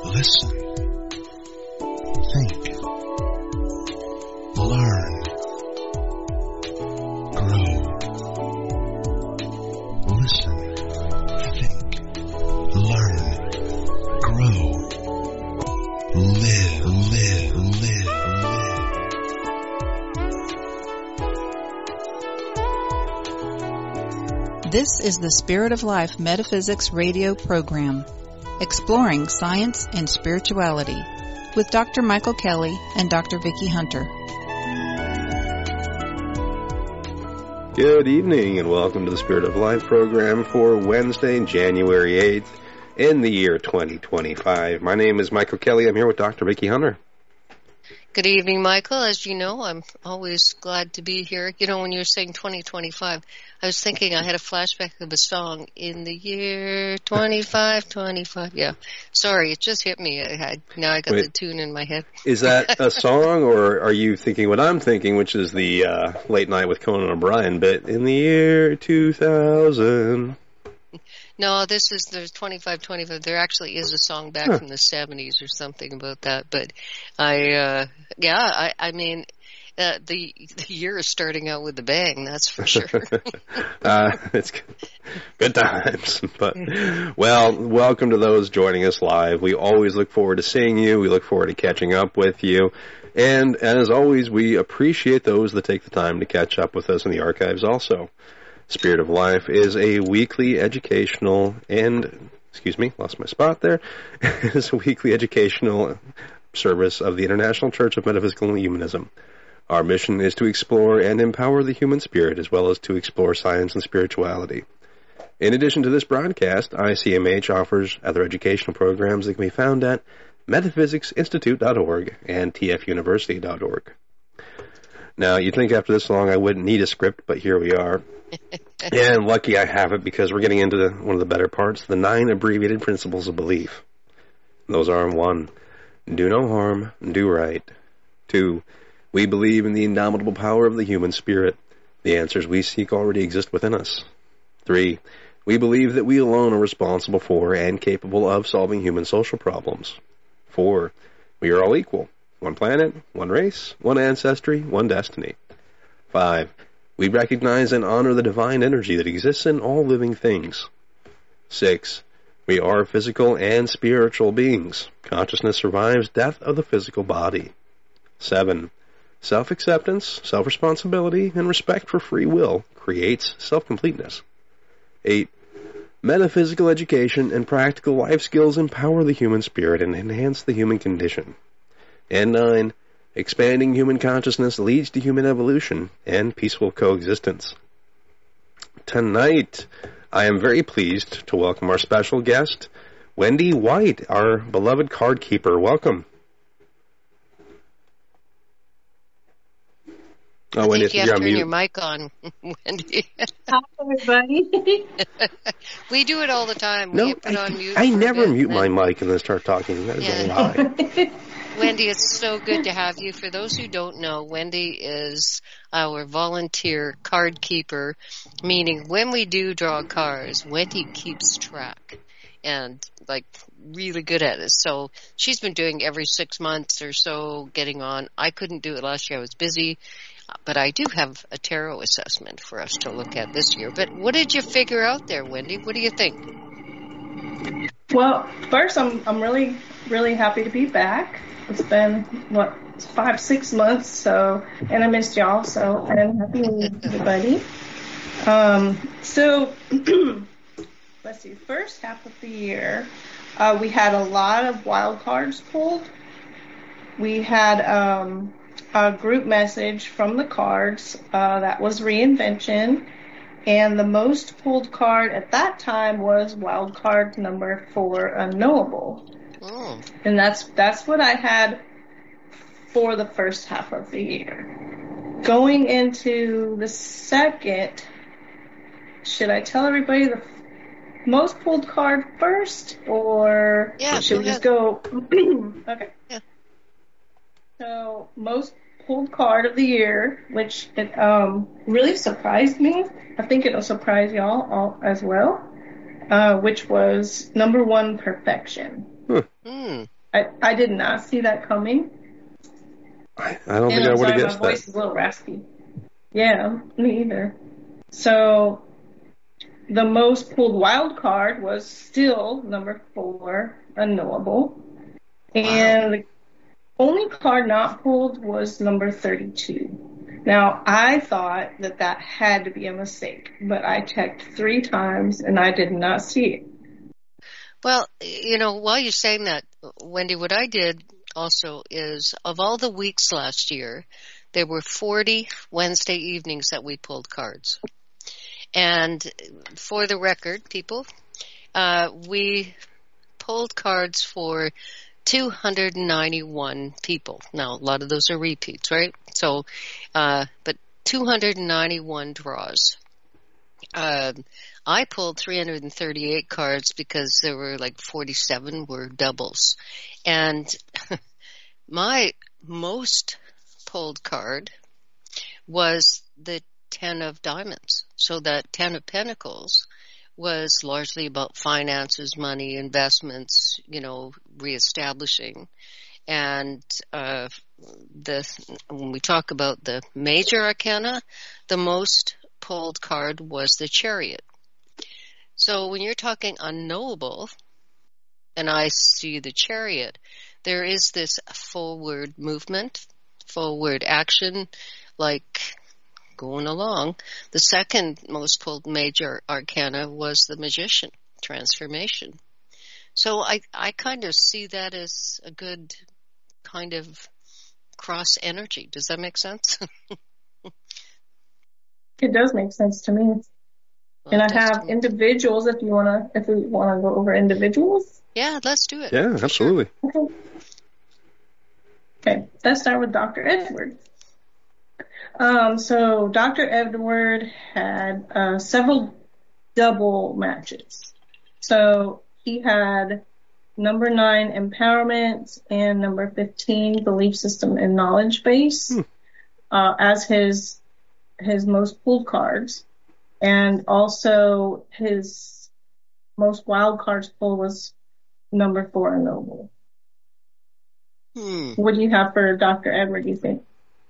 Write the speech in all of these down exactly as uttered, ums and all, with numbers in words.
Listen. Think. Learn. Grow. Listen. Think. Learn. Grow. Live, live, live, live. This is the Spirit of Life Metaphysics radio program, exploring science and spirituality, with Doctor Michael Kelly and Doctor Vicki Hunter. Good evening and welcome to the Spirit of Life program for Wednesday, January eighth in the year twenty twenty-five. My name is Michael Kelly. I'm here with Doctor Vicki Hunter. Good evening, Michael. As you know, I'm always glad to be here. You know, when you were saying twenty twenty-five, I was thinking I had a flashback of a song, in the year twenty-five twenty-five. Yeah. Sorry, it just hit me. I had, now I got Wait, the tune in my head. Is that a song, or are you thinking what I'm thinking, which is the uh, Late Night with Conan O'Brien, but in the year two thousand? No, this is, there's twenty-five twenty-five. There actually is a song back huh. from the seventies or something about that. But I, uh, yeah, I, I mean, uh, the, the year is starting out with a bang, that's for sure. uh, it's good, good times. But, well, welcome to those joining us live. We always look forward to seeing you. We look forward to catching up with you. And as always, we appreciate those that take the time to catch up with us in the archives also. Spirit of Life is a weekly educational and, excuse me, lost my spot there, is a weekly educational service of the International Church of Metaphysical Humanism. Our mission is to explore and empower the human spirit as well as to explore science and spirituality. In addition to this broadcast, I C M H offers other educational programs that can be found at metaphysics institute dot org and t f university dot org. Now, you'd think after this long I wouldn't need a script, but here we are. And lucky I have it, because we're getting into the, one of the better parts, the nine abbreviated principles of belief. Those are: one, do no harm, do right. Two, we believe in the indomitable power of the human spirit. The answers we seek already exist within us. Three, we believe that we alone are responsible for and capable of solving human social problems. Four, we are all equal. One planet, one race, one ancestry, one destiny. Five, we recognize and honor the divine energy that exists in all living things. Six, we are physical and spiritual beings. Consciousness survives death of the physical body. Seven, self-acceptance, self-responsibility, and respect for free will creates self-completeness. Eight, metaphysical education and practical life skills empower the human spirit and enhance the human condition. And nine, expanding human consciousness leads to human evolution and peaceful coexistence. Tonight, I am very pleased to welcome our special guest, Wendy White, our beloved card keeper. Welcome. Oh, I Wendy, think you have to turn mute. Your mic on, Wendy. Hi, everybody. We do it all the time. No, we put I, on mute I never mute then... my mic and then start talking. That is yeah. a lie. Wendy, it's so good to have you. For those who don't know, Wendy is our volunteer card keeper, meaning when we do draw cards, Wendy keeps track and, like, really good at it. So she's been doing every six months or so, getting on. I couldn't do it last year. I was busy. But I do have a tarot assessment for us to look at this year. But what did you figure out there, Wendy? What do you think? Well, first, I'm I'm really, really happy to be back. It's been, what, five, six months, so, and I missed y'all, so I'm happy with everybody. Um, so, let's see, first half of the year, uh, we had a lot of wild cards pulled. We had um, a group message from the cards, uh, that was reinvention, and the most pulled card at that time was wild card number four, unknowable. Oh. And that's that's what I had for the first half of the year. Going into the second, should I tell everybody the most pulled card first, or yeah, should we ahead. just go? Okay. Yeah. So most pulled card of the year, which it um, really surprised me. I think it'll surprise y'all all as well. Uh, which was number one, perfection. Hmm. I, I did not see that coming. I, I don't and think I I'm would have sorry, guessed my voice that. is a little raspy. Yeah, me either. So the most pulled wild card was still number four, Unknowable. And the only card not pulled was number thirty-two. Now, I thought that that had to be a mistake, but I checked three times and I did not see it. Well, you know, while you're saying that, Wendy, what I did also is, of all the weeks last year, there were forty Wednesday evenings that we pulled cards. And for the record, people, uh, we pulled cards for two hundred ninety-one people. Now, a lot of those are repeats, right? So, uh, but two hundred ninety-one draws. Uh, I pulled three hundred thirty-eight cards because there were like forty-seven were doubles. And my most pulled card was the Ten of Diamonds. So that Ten of Pentacles was largely about finances, money, investments, you know, reestablishing. And uh, the when we talk about the major arcana, the most pulled card was the Chariot. So when you're talking unknowable, and I see the Chariot, there is this forward movement, forward action, like going along. The second most pulled major arcana was the Magician, transformation. So I, I kind of see that as a good kind of cross energy. Does that make sense? It does make sense to me. Well, and I it does have to me. individuals if you wanna if we wanna go over individuals. Yeah, let's do it. Yeah, absolutely. Okay. Okay, let's start with Doctor Edward. Um, so Doctor Edward had uh, several double matches. So he had number nine, empowerment, and number fifteen, belief system and knowledge base, Hmm. uh, as his his most pulled cards. And also his most wild cards pulled was number four, Unknowable. Hmm. What do you have for Doctor Edward, you think?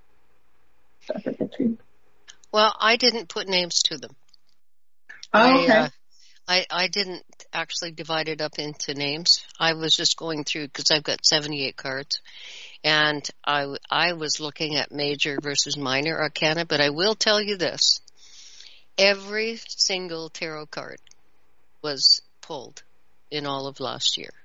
Doctor Petrie. Well, I didn't put names to them. Oh, okay. I, uh, I I didn't actually divide it up into names. I was just going through because I've got seventy-eight cards, and I I was looking at major versus minor arcana. But I will tell you this: every single tarot card was pulled in all of last year.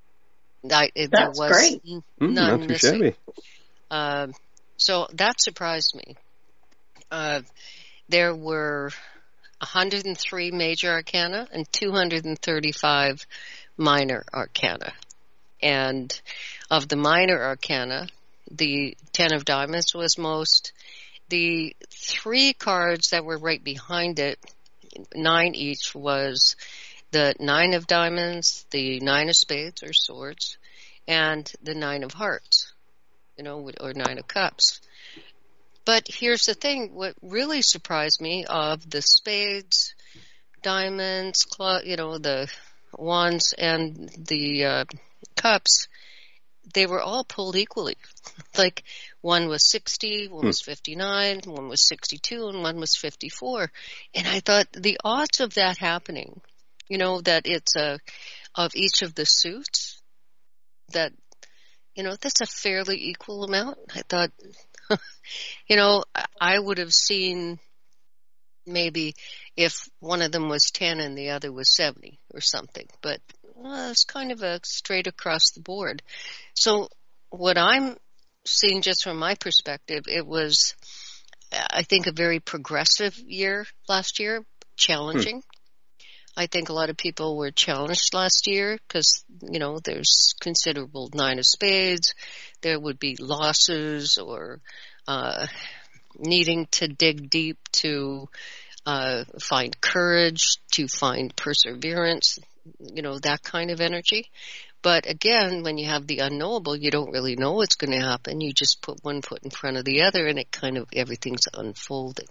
I, it, That's there was great. n- Mm, none not too missing. shabby. Uh, so that surprised me. Uh, there were one hundred three major arcana and two hundred thirty-five minor arcana. And of the minor arcana, the Ten of Diamonds was most. The three cards that were right behind it, nine each, was the Nine of Diamonds, the Nine of Spades or Swords, and the Nine of Hearts, you know, or Nine of Cups. But here's the thing, what really surprised me of the spades, diamonds, cl- you know, the wands and the uh, cups, they were all pulled equally. Like one was sixty, one was fifty-nine, one was sixty-two, and one was fifty-four. And I thought the odds of that happening, you know, that it's a, of each of the suits, that, you know, that's a fairly equal amount. I thought, you know, I would have seen maybe if one of them was ten and the other was seventy or something, but well, it's kind of a straight across the board. So what I'm seeing, just from my perspective, it was, I think, a very progressive year last year, challenging. Hmm. I think a lot of people were challenged last year because, you know, there's considerable Nine of Spades. There would be losses or uh, needing to dig deep to uh, find courage, to find perseverance, you know, that kind of energy. But again, when you have the unknowable, you don't really know what's going to happen. You just put one foot in front of the other and it kind of, everything's unfolding.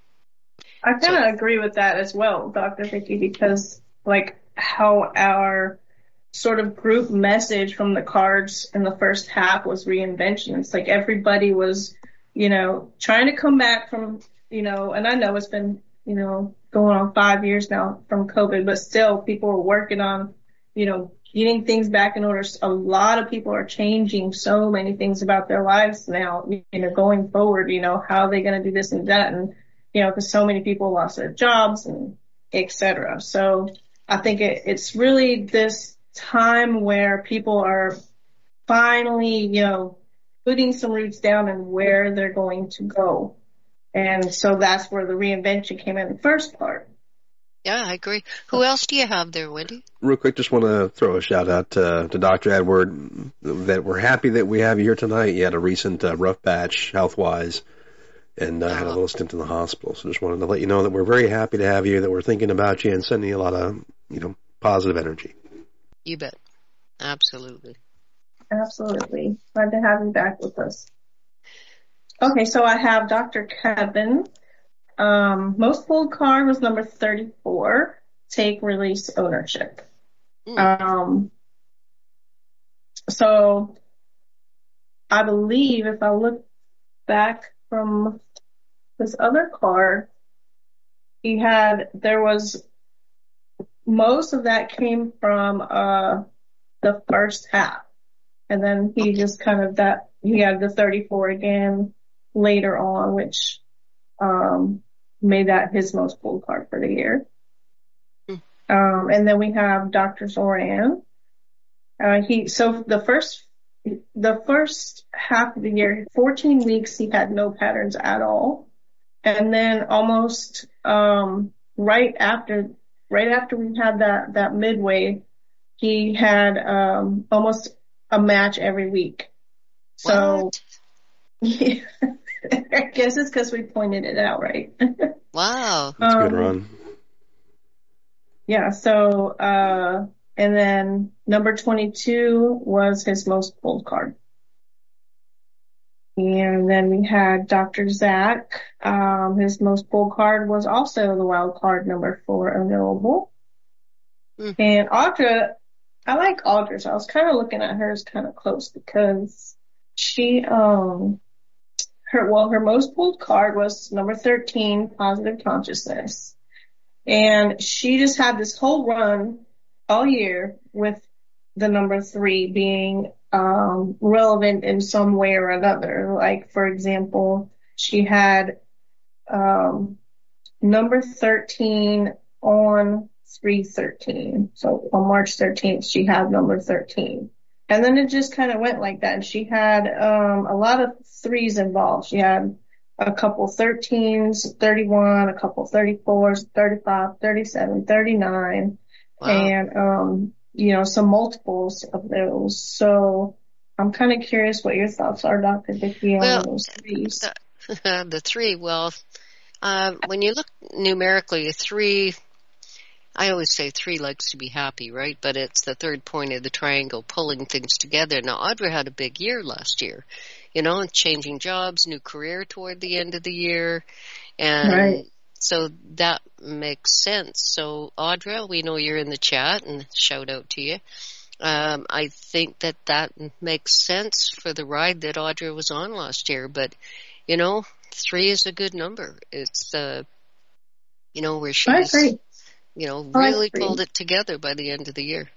I kind of so, agree with that as well, Doctor Vicky, because like how our sort of group message from the cards in the first half was reinvention. It's like everybody was, you know, trying to come back from, you know, and I know it's been, you know, going on five years now from COVID, but still people are working on, you know, getting things back in order. A lot of people are changing so many things about their lives now, you know, going forward, you know, how are they going to do this and that? And, you know, because so many people lost their jobs and et cetera. So I think it, it's really this time where people are finally, you know, putting some roots down and where they're going to go. And so that's where the reinvention came in the first part. Yeah, I agree. Who else do you have there, Wendy? Real quick, just want to throw a shout out to, to Doctor Edward, that we're happy that we have you here tonight. You had a recent uh, rough patch health-wise, and uh, had a little stint in the hospital. So just wanted to let you know that we're very happy to have you, that we're thinking about you and sending you a lot of, you know, positive energy. You bet. Absolutely. Absolutely. Glad to have you back with us. Okay, so I have Doctor Kevin. Um, most pulled card was number thirty-four, take, release, ownership. Mm. Um, so I believe if I look back from this other card, he had, there was, most of that came from, uh, the first half. And then he just kind of that, he had the thirty-four again later on, which, um, made that his most pulled card for the year. Mm. Um, and then we have Doctor Zoran. Uh, he, so the first, the first half of the year, fourteen weeks, he had no patterns at all. And then almost, um, right after, right after we had that, that midway, he had, um, almost a match every week. So, yeah, I guess it's because we pointed it out, right? Wow. That's a um, good run. Yeah, so, uh, and then number twenty-two was his most pulled card. And then we had Doctor Zach. Um, his most pulled card was also the wild card number four available. Mm. And Audra, I like Audra's. I was kind of looking at hers kind of close because she, um, her, well, her most pulled card was number thirteen, positive consciousness. And she just had this whole run all year with the number three being, um, relevant in some way or another. Like, for example, she had, um, number thirteen on three thirteen. So on March thirteenth, she had number thirteen. And then it just kind of went like that. And she had, um, a lot of threes involved. She had a couple thirteens, thirty-one, a couple thirty-fours, thirty-five, thirty-seven, thirty-nine, wow. And, um, you know, some multiples of those. So I'm kind of curious what your thoughts are, Doctor Vicki, on well, those threes. The, the three, well, uh, when you look numerically, a three, I always say three likes to be happy, right? But it's the third point of the triangle pulling things together. Now, Audra had a big year last year, you know, changing jobs, new career toward the end of the year. And right. So that makes sense. So, Audra, we know you're in the chat, and shout out to you. Um, I think that that makes sense for the ride that Audra was on last year. But, you know, three is a good number. It's, uh, you know, where she's, you know, really pulled it together by the end of the year.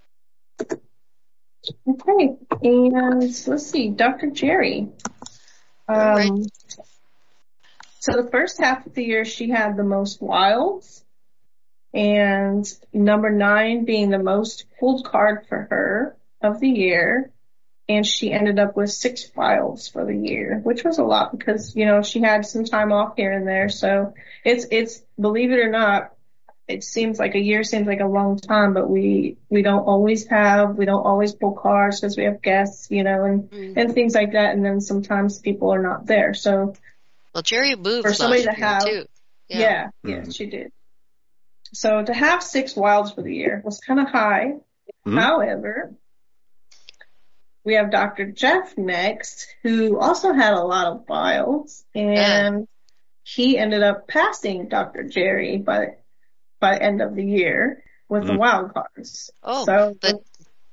Okay. And let's see, Doctor Jerry. Um, right. So the first half of the year, she had the most wilds, and number nine being the most pulled card for her of the year. And she ended up with six wilds for the year, which was a lot because, you know, she had some time off here and there. So it's, it's, believe it or not, it seems like a year seems like a long time, but we, we don't always have, we don't always pull cards because we have guests, you know, and, mm. and things like that. And then sometimes people are not there. So, well, Jerry moved for somebody last to year have, too. Yeah, yeah, mm-hmm. yeah, she did. So to have six wilds for the year was kind of high. Mm-hmm. However, we have Doctor Jeff next, who also had a lot of wilds, and yeah. he ended up passing Doctor Jerry by by the end of the year with mm-hmm. the wild cards. Oh, so, but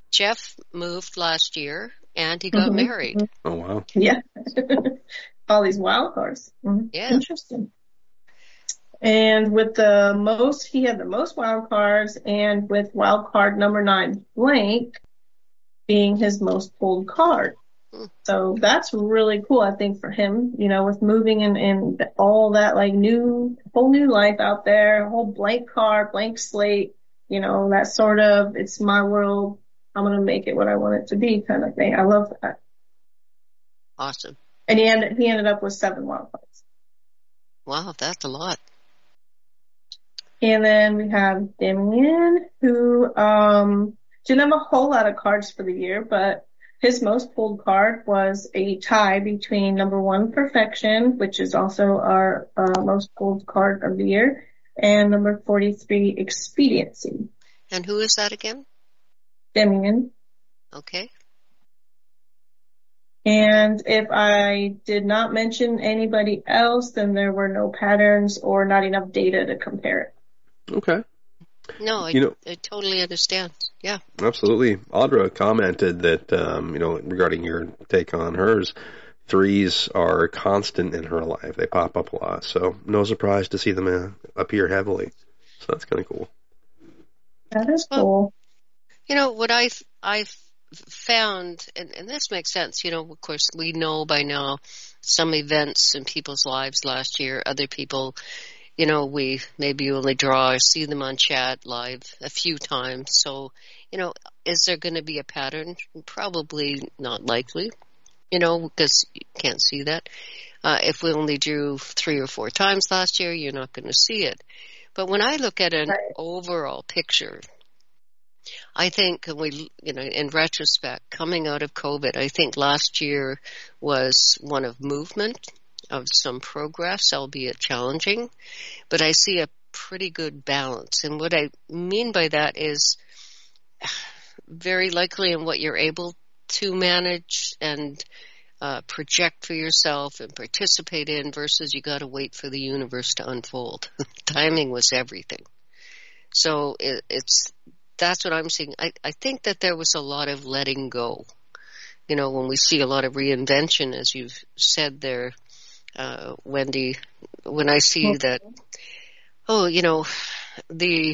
Jeff moved last year, and he got Mhm. married. Oh, wow. Yeah. All these wild cards. Mhm. Yeah. Interesting. And with the most, he had the most wild cards, and with wild card number nine, blank, being his most pulled card. Hmm. So that's really cool, I think, for him, you know, with moving and, and all that, like, new, whole new life out there, a whole blank card, blank slate, you know, that sort of, it's my world, I'm going to make it what I want it to be kind of thing. I love that. Awesome. And he ended, he ended up with seven wild cards. Wow, that's a lot. And then we have Damien, who um, didn't have a whole lot of cards for the year, but his most pulled card was a tie between number one, Perfection, which is also our uh, most pulled card of the year, and number forty-three, Expediency. And who is that again? Damien. Okay. And if I did not mention anybody else, then there were no patterns or not enough data to compare it. Okay. No, I, You know- I totally understand. Yeah. Absolutely. Audra commented that, um, you know, regarding your take on hers, threes are constant in her life. They pop up a lot. So no surprise to see them uh, appear heavily. So that's kind of cool. That is Well, cool. You know, what I've, I've found, and, and this makes sense, you know, of course, we know by now some events in people's lives last year, other people, you know, we maybe only draw or see them on chat live a few times. So, you know, is there going to be a pattern? Probably not likely, you know, because you can't see that. Uh, if we only drew three or four times last year, you're not going to see it. But when I look at an Right. overall picture, I think we, you know, in retrospect, coming out of COVID, I think last year was one of movement, of some progress, albeit challenging, but I see a pretty good balance. And what I mean by that is very likely in what you're able to manage and uh, project for yourself and participate in versus you got to wait for the universe to unfold. Timing was everything. So it, it's, that's what I'm seeing. I, I think that there was a lot of letting go. You know, when we see a lot of reinvention, as you've said there, uh, Wendy, when I see that, oh, you know, the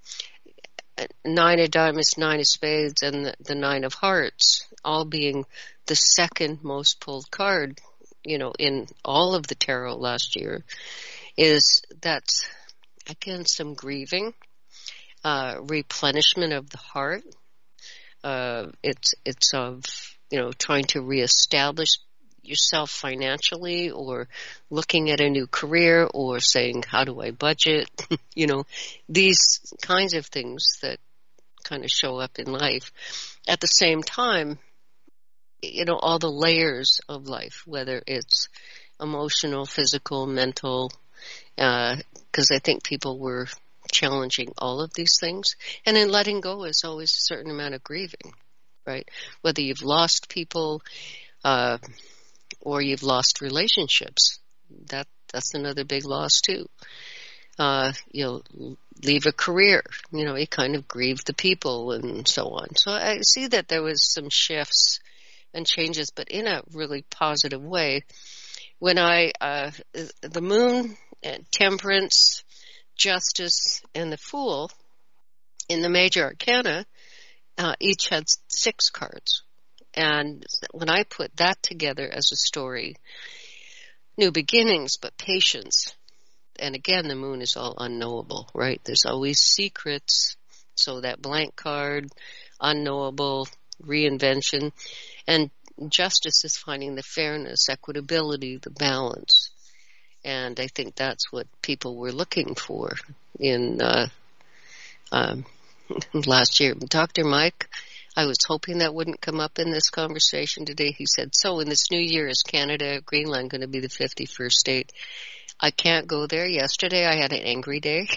nine of diamonds, nine of spades, and the, the nine of hearts all being the second most pulled card, you know, in all of the tarot last year, is that's, again, some grieving, uh, replenishment of the heart. Uh, it's, it's of, you know, trying to reestablish yourself financially or looking at a new career or saying, how do I budget? You know, these kinds of things that kind of show up in life. At the same time, you know, all the layers of life, whether it's emotional, physical, mental, uh, because I think people were challenging all of these things. And in letting go is always a certain amount of grieving, right? Whether you've lost people, uh, or you've lost relationships. That that's another big loss too. Uh, you'll leave a career, you know, you kind of grieve the people and so on. So I see that there was some shifts and changes, but in a really positive way. When I, uh, the moon, temperance, justice, and the fool in the major arcana, uh, each had six cards. And when I put that together as a story, new beginnings, but patience. And again, the moon is all unknowable, right? There's always secrets. So that blank card, unknowable, reinvention. And justice is finding the fairness, equitability, the balance. And I think that's what people were looking for in uh, um, last year. Doctor Mike, I was hoping that wouldn't come up in this conversation today. He said, so in this new year, is Canada, Greenland going to be the fifty-first state? I can't go there. Yesterday, I had an angry day.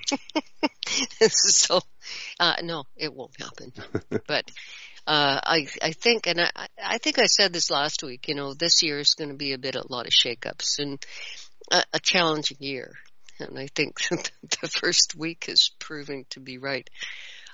so, uh, no, it won't happen. But uh, I, I think, and I, I think I said this last week, you know, this year is going to be a bit, a lot of shakeups and a, a challenging year. And I think the first week is proving to be right.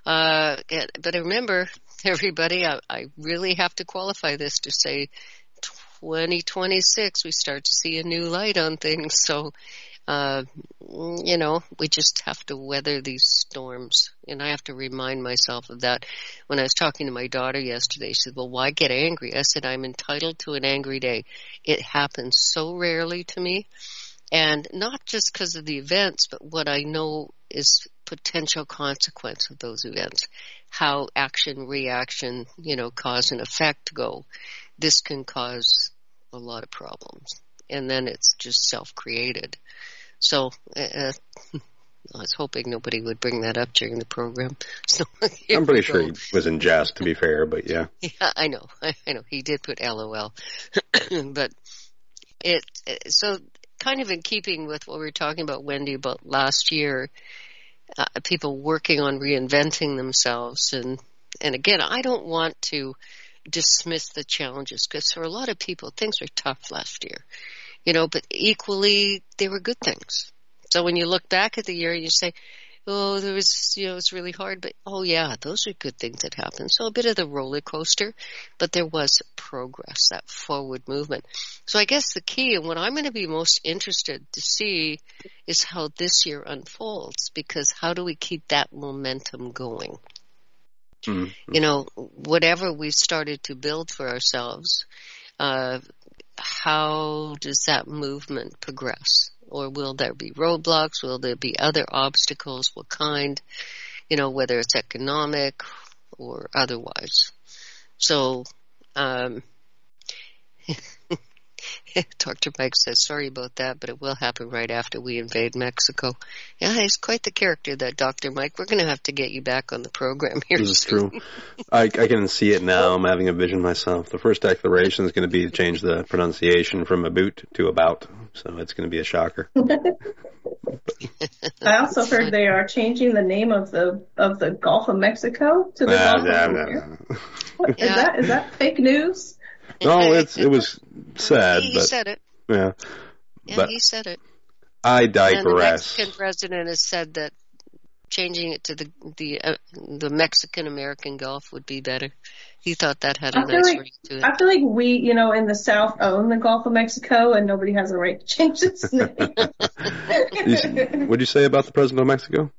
Uh, but remember, everybody, I, I really have to qualify this to say twenty twenty-six, we start to see a new light on things. So, uh, you know, we just have to weather these storms. And I have to remind myself of that. When I was talking to my daughter yesterday, she said, well, why get angry? I said, I'm entitled to an angry day. It happens so rarely to me. And not just because of the events, but what I know is potential consequence of those events. How action, reaction, you know, cause and effect go. This can cause a lot of problems. And then it's just self-created. So uh, I was hoping nobody would bring that up during the program. So I'm pretty sure he was in jest, to be fair, but yeah. Yeah, I know. I, I know. He did put LOL. But it, so kind of in keeping with what we were talking about, Wendy, about last year, uh, people working on reinventing themselves. And, and again, I don't want to dismiss the challenges, because for a lot of people, things were tough last year, you know, but equally they were good things. So when you look back at the year, you say, oh, there was, you know, it's really hard, but oh yeah, those are good things that happened. So a bit of the roller coaster, but there was progress, that forward movement. So I guess the key, and what I'm going to be most interested to see, is how this year unfolds, because how do we keep that momentum going? Mm-hmm. You know, whatever we've started to build for ourselves, uh, how does that movement progress? Or will there be roadblocks? Will there be other obstacles? What kind? You know, whether it's economic or otherwise. So, um, Doctor Mike says, sorry about that, but it will happen right after we invade Mexico. Yeah, he's quite the character, that Doctor Mike. We're going to have to get you back on the program here This is soon. true. I, I can see it now. I'm having a vision myself. The first declaration is going to be to change the pronunciation from about to about, so it's going to be a shocker. I also heard they are changing the name of the of the Gulf of Mexico to the Uh, Gulf yeah, of no, America. no. What, is Yeah. that is that fake news? No, it's it was sad, He but said it. yeah. Yeah, But he said it. I And the digress. Mexican president has said that changing it to the the uh, the Mexican American Gulf would be better. He thought that had a I feel nice like ring to it. I feel like we, you know, in the South own the Gulf of Mexico, and nobody has a right to change its name. You s- What'd you say about the president of Mexico?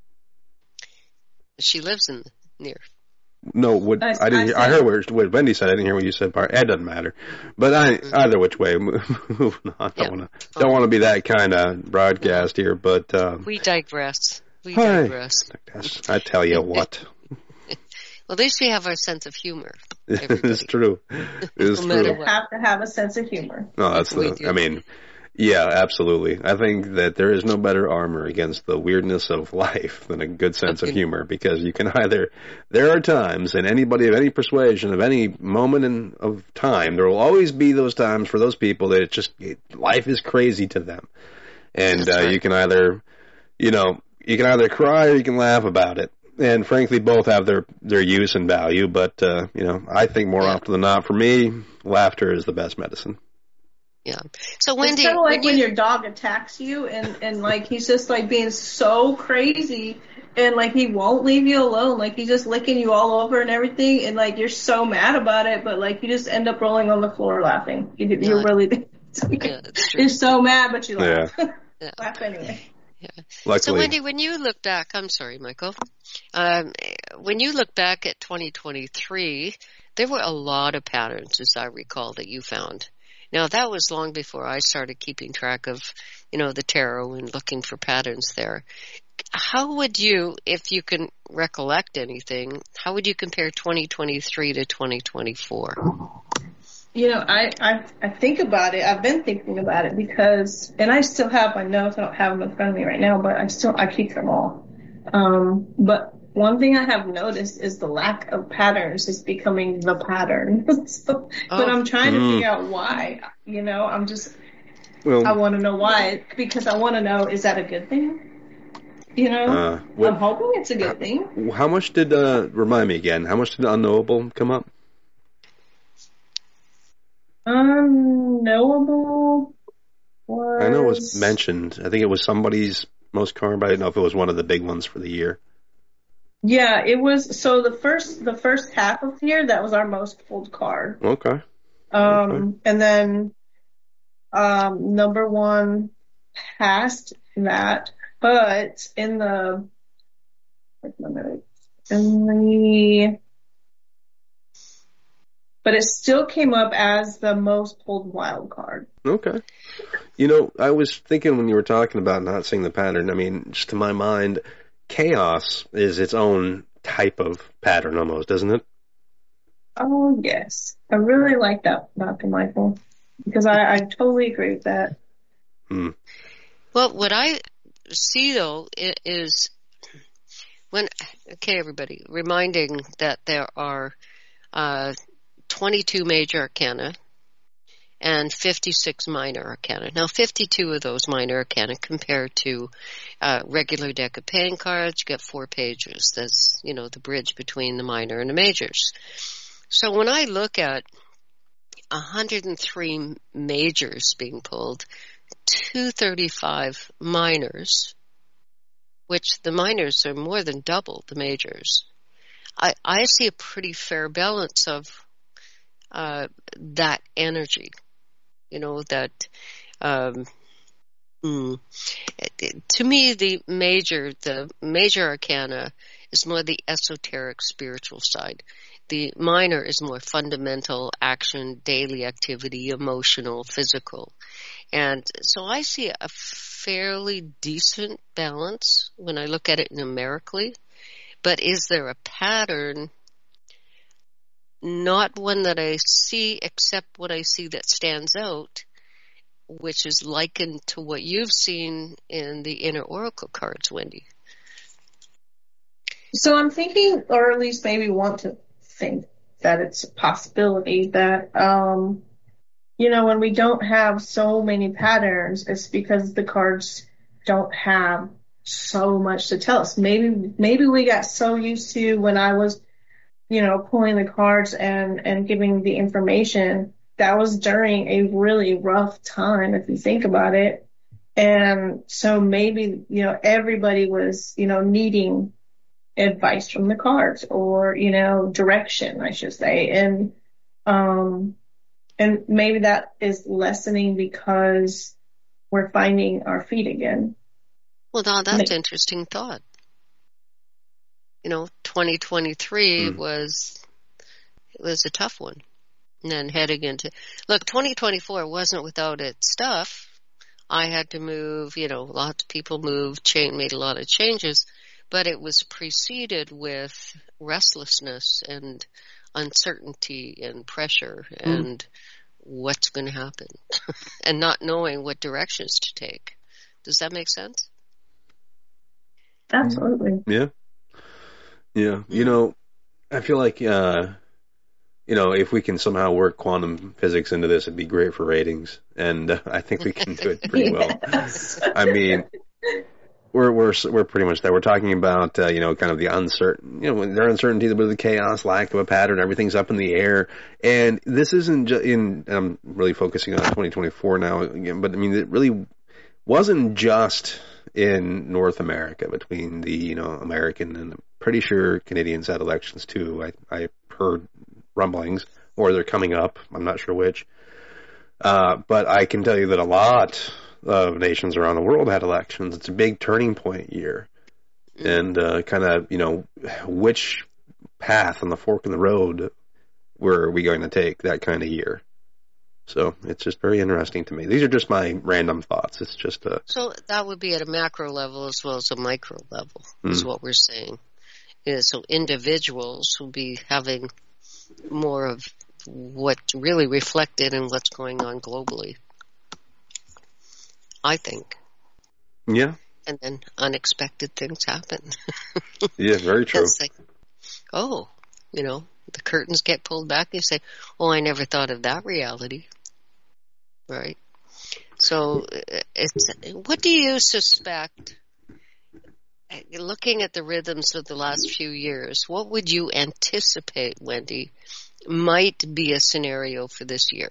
She lives in near. No, what I- I, didn't. I hear, I said- heard what, what Wendy said. I didn't hear what you said. Part. It doesn't matter. But I, either which way, moving on. I Yeah. don't want to. Don't want to be that kind of broadcast here. But um, We digress. We Hi. digress. yes, I tell you what, Well, at least we have our sense of humor. it's Everybody. true. It's No matter true. You what. have to have a sense of humor. No, that's We the. do. I mean, yeah, absolutely. I think that there is no better armor against the weirdness of life than a good sense of Okay. humor, because you can either. There are times, and anybody of any persuasion, of any moment in, of time, there will always be those times for those people that it just it, life is crazy to them, and That's uh, right. you can either, you know, you can either cry or you can laugh about it. And frankly, both have their, their use and value, but, uh, you know, I think more Yeah. often than not, for me, laughter is the best medicine. Yeah. So It's Wendy, kind of like when when you, your dog attacks you, and and like he's just like being so crazy, and like he won't leave you alone. Like he's just licking you all over and everything, and like you're so mad about it, but like you just end up rolling on the floor laughing. You, you Yeah. really, yeah, that's true. you're so mad, but you laugh. Yeah. Laugh anyway. Luckily, So Wendy, when you look back, I'm sorry, Michael. Um, when you look back at twenty twenty-three, there were a lot of patterns, as I recall, that you found. Now that was long before I started keeping track of, you know, the tarot and looking for patterns there. How would you, if you can recollect anything, how would you compare twenty twenty-three to twenty twenty-four? You know, I, I I think about it. I've been thinking about it because, and I still have my notes. I don't have them in front of me right now, but I still I keep them all. Um, but one thing I have noticed is the lack of patterns is becoming the pattern. so, But Oh. I'm trying to Mm. figure out why. You know, I'm just well, I want to know why, because I want to know, is that a good thing? You know, uh, what, I'm hoping it's a good thing. how much did, uh, remind me again, how much did Unknowable come up? Unknowable was... I know it was mentioned. I think it was somebody's most current, but I didn't know if it was one of the big ones for the year. Yeah, it was. So the first the first half of the year, that was our most pulled card. Okay. Um, Okay. and then um, number one passed that, but in the in the but it still came up as the most pulled wild card. Okay. You know, I was thinking when you were talking about not seeing the pattern, I mean, just to my mind, chaos is its own type of pattern almost, isn't it? Oh, yes. I really like that, Doctor Michael, because I, I totally agree with that. Hmm. Well, what I see, though, is when, okay, everybody, reminding that there are uh, twenty-two major arcana and fifty-six minor arcana. Now, fifty-two of those minor arcana compared to uh, regular deck of paying cards, you get four pages. That's, you know, the bridge between the minor and the majors. So when I look at one hundred three majors being pulled, two hundred thirty-five minors, which the minors are more than double the majors, I, I see a pretty fair balance of uh, that energy. You know, that um, mm, it, it, to me, the major, the major arcana is more the esoteric spiritual side. The minor is more fundamental action, daily activity, emotional, physical. And so I see a fairly decent balance when I look at it numerically. But is there a pattern? Not one that I see, except what I see that stands out, which is likened to what you've seen in the inner oracle cards, Wendy. So I'm thinking, or at least maybe want to think, that it's a possibility that, um, you know, when we don't have so many patterns, it's because the cards don't have so much to tell us. Maybe, maybe we got so used to when I was, you know, pulling the cards and, and giving the information, that was during a really rough time, if you think about it. And so maybe, you know, everybody was, you know, needing advice from the cards, or, you know, direction, I should say. And, um, and maybe that is lessening because we're finding our feet again. Well, now that's an interesting thought. You know, twenty twenty-three mm. was, it was a tough one. And then heading into, look, twenty twenty-four wasn't without its stuff. I had to move, you know, lots of people moved, change, made a lot of changes, but it was preceded with restlessness and uncertainty and pressure mm. and what's going to happen and not knowing what directions to take. Does that make sense? Absolutely. Yeah. Yeah. You know, I feel like, uh, you know, if we can somehow work quantum physics into this, it'd be great for ratings. And uh, I think we can do it pretty yes. well. I mean, we're, we're, we're pretty much there. We're talking about, uh, you know, kind of the uncertain, you know, when there uncertainty, with the chaos, lack of a pattern, everything's up in the air. And this isn't just in, I'm really focusing on twenty twenty-four now again, but I mean, it really wasn't just in North America between the, you know, American and I'm pretty sure Canadians had elections too. I, I heard rumblings, or they're coming up. I'm not sure which. Uh, but I can tell you that a lot of nations around the world had elections. It's a big turning point year. And uh, kind of, you know, which path on the fork in the road were we going to take that kind of year? So it's just very interesting to me. These are just my random thoughts. It's just a... So that would be at a macro level as well as a micro level, mm. is what we're saying. Yeah, so individuals will be having more of what's really reflected in what's going on globally, I think. Yeah. And then unexpected things happen. Yeah, very true. It's like, oh, you know, the curtains get pulled back and you say, oh, I never thought of that reality. Right? So it's, what do you suspect, looking at the rhythms of the last few years, what would you anticipate, Wendy, might be a scenario for this year?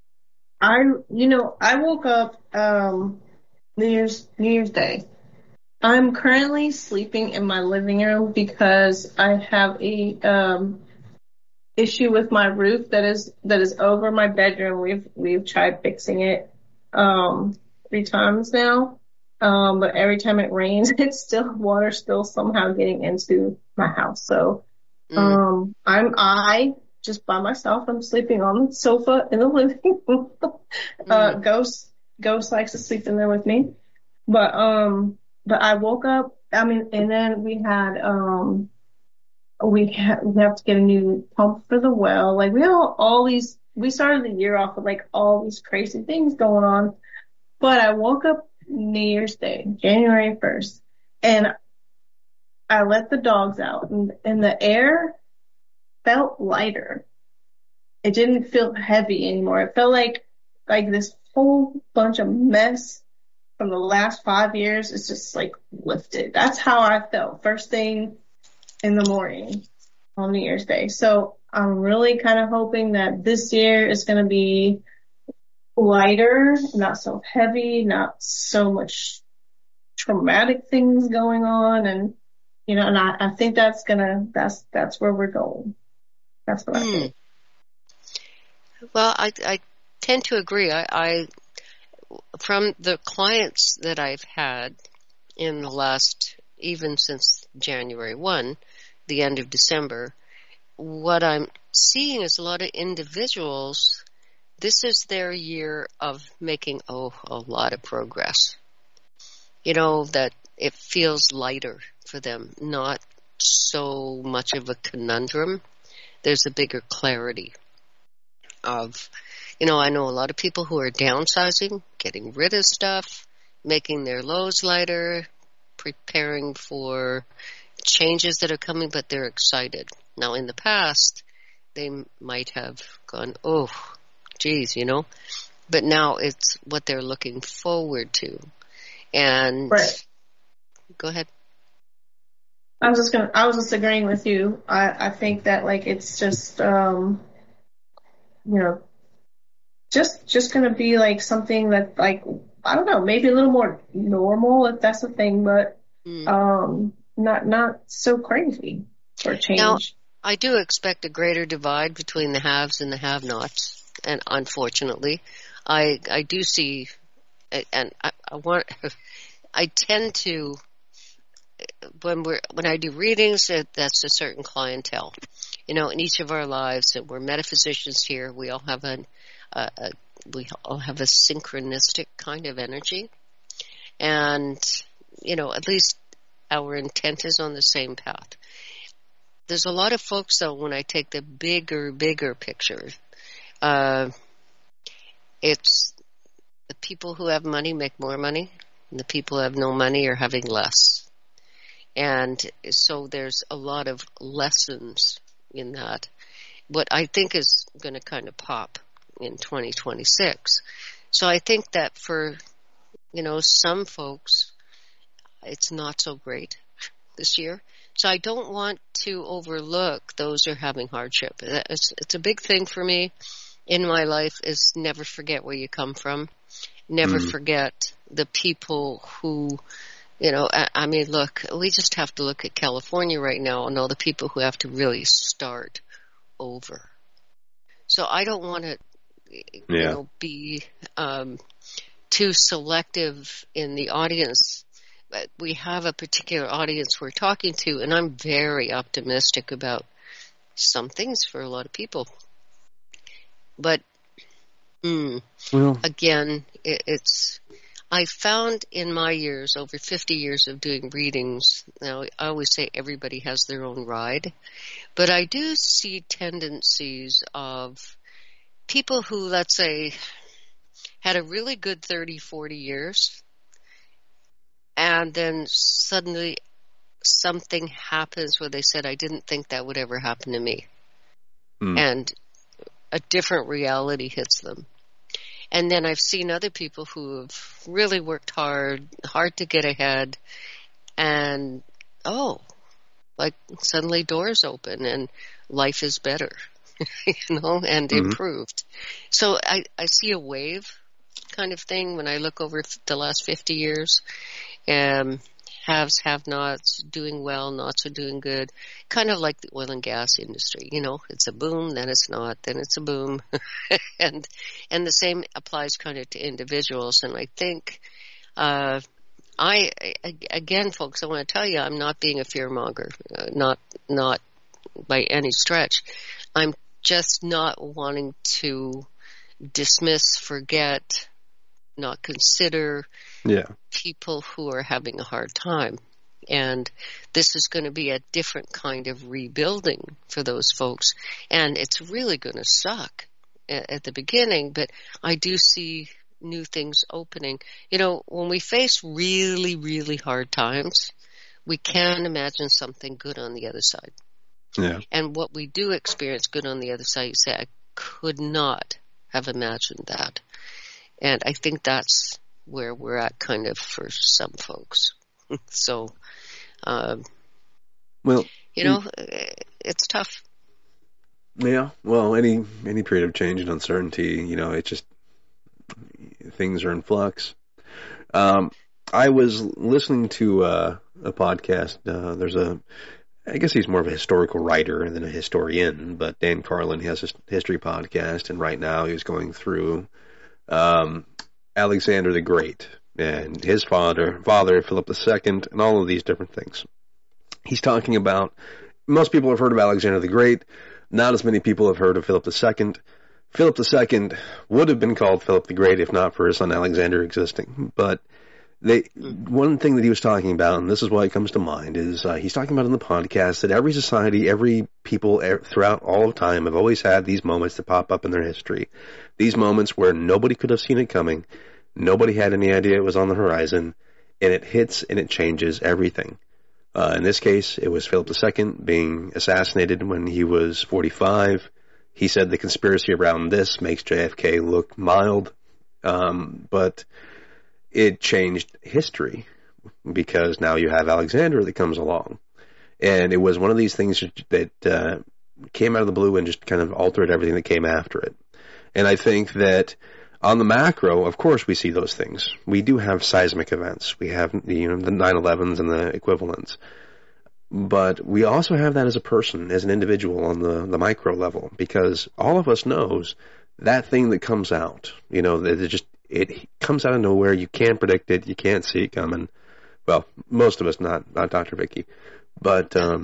I, you know, I woke up um, New Year's New Year's Day, I'm currently sleeping in my living room because I have a um issue with my roof that is that is over my bedroom. We've we've tried fixing it um three times now. Um, but every time it rains, it's still water still somehow getting into my house. So Mm. um I'm I just by myself. I'm sleeping on the sofa in the living room. uh Mm. Ghost Ghost likes to sleep in there with me. But um but I woke up, I mean, and then we had um we ha- we have to get a new pump for the well. Like we have all, all these. We started the year off with like all these crazy things going on. But I woke up New Year's Day, January first, and I let the dogs out, and, and the air felt lighter. It didn't feel heavy anymore. It felt like like this whole bunch of mess from the last five years is just like lifted. That's how I felt first thing in the morning on New Year's Day. So I'm really kind of hoping that this year is going to be lighter, not so heavy, not so much traumatic things going on. And, you know, and I, I think that's going to, that's, that's where we're going. That's what I Mm. think. Well, I, I tend to agree. I, I, from the clients that I've had in the last, even since January first, the end of December, what I'm seeing is a lot of individuals, this is their year of making, oh, a lot of progress. You know, that it feels lighter for them, not so much of a conundrum. There's a bigger clarity of, you know, I know a lot of people who are downsizing, getting rid of stuff, making their loads lighter, preparing for changes that are coming, but they're excited. Now, in the past, they might have gone, oh, geez, you know, but now it's what they're looking forward to. And Right. go ahead. I was just gonna, I was just agreeing with you. I, I think that like it's just, um, you know, just, just gonna be like something that like, I don't know, maybe a little more normal if that's the thing, but, Mm. um, not, not so crazy for Now, change. I do expect a greater divide between the haves and the have-nots, and unfortunately, I I do see, and I, I want, I tend to, when we're when I do readings, that's a certain clientele, you know. In each of our lives, and we're metaphysicians here, we all have an, a, a we all have a synchronistic kind of energy, and you know, at least our intent is on the same path. There's a lot of folks, though, when I take the bigger, bigger picture, uh, it's the people who have money make more money, and the people who have no money are having less. And so there's a lot of lessons in that. What I think is going to kind of pop in twenty twenty-six. So I think that for, you know, some folks, it's not so great this year. So I don't want to overlook those who are having hardship. It's, it's a big thing for me in my life is never forget where you come from. Never Mm. forget the people who, you know, I, I mean, look, we just have to look at California right now and all the people who have to really start over. So I don't want to, you Yeah. know, be um, too selective in the audience. But we have a particular audience we're talking to, and I'm very optimistic about some things for a lot of people. But mm, Well, again, it, it's I found in my years, over fifty years of doing readings, now I always say everybody has their own ride, but I do see tendencies of people who, let's say, had a really good thirty, forty years, and then suddenly something happens where they said, I didn't think that would ever happen to me. mm. And a different reality hits them. And then I've seen other people who have really worked hard, hard to get ahead, and, oh, like suddenly doors open and life is better, you know, and Mhm. improved. So I, I see a wave kind of thing when I look over the last fifty years. Um, haves, have-nots, doing well, not so doing good, kind of like the oil and gas industry. You know, it's a boom, then it's not, then it's a boom. and and the same applies kind of to individuals. And I think, uh, I, again, folks, I want to tell you, I'm not being a fearmonger, uh, not, not by any stretch. I'm just not wanting to dismiss, forget, not consider yeah. people who are having a hard time. And this is going to be a different kind of rebuilding for those folks. And it's really going to suck at, at the beginning, but I do see new things opening. You know, when we face really, really hard times, we can imagine something good on the other side. Yeah. And what we do experience good on the other side, you say, I could not have imagined that. And I think that's where we're at kind of for some folks. so, um, well, you know, it's tough. Yeah. Well, any, any period of change and uncertainty, you know, it just, things are in flux. Um, I was listening to uh, a podcast. Uh, there's a, I guess he's more of a historical writer than a historian, but Dan Carlin, he has a history podcast, and right now he's going through um, Alexander the Great and his father, father Philip the Second, and all of these different things. He's talking about, most people have heard of Alexander the Great, not as many people have heard of Philip the Second. Philip the Second would have been called Philip the Great if not for his son Alexander existing. But they, one thing that he was talking about, and this is why it comes to mind, is uh, he's talking about in the podcast that every society, every people er, throughout all of time have always had these moments that pop up in their history. These moments where nobody could have seen it coming, nobody had any idea it was on the horizon, and it hits and it changes everything. Uh, in this case, it was Philip the Second being assassinated when he was forty-five. He said the conspiracy around this makes J F K look mild, um, but it changed history because now you have Alexander that comes along. And it was one of these things that uh, came out of the blue and just kind of altered everything that came after it. And I think that on the macro, of course, we see those things. We do have seismic events. We have, you know, the nine elevens and the equivalents. But we also have that as a person, as an individual on the, the micro level, because all of us knows that thing that comes out, you know, that it just, it comes out of nowhere. You can't predict it. You can't see it coming. Well, most of us, not, not Doctor Vicky, but, um,